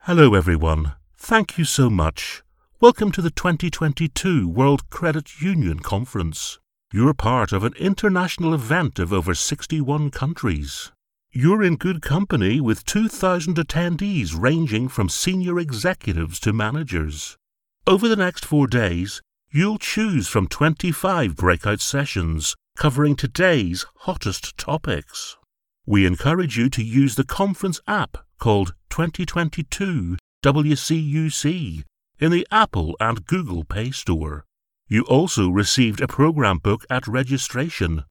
Hello everyone. Thank you so much. Welcome to the 2022 World Credit Union Conference. You're part of an international event of over 61 countries. You're in good company with 2,000 attendees ranging from senior executives to managers. Over the next 4 days, you'll choose from 25 breakout sessions covering today's hottest topics. We encourage you to use the conference app called 2022 WCUC in the Apple and Google Play Store. You also received a program book at registration.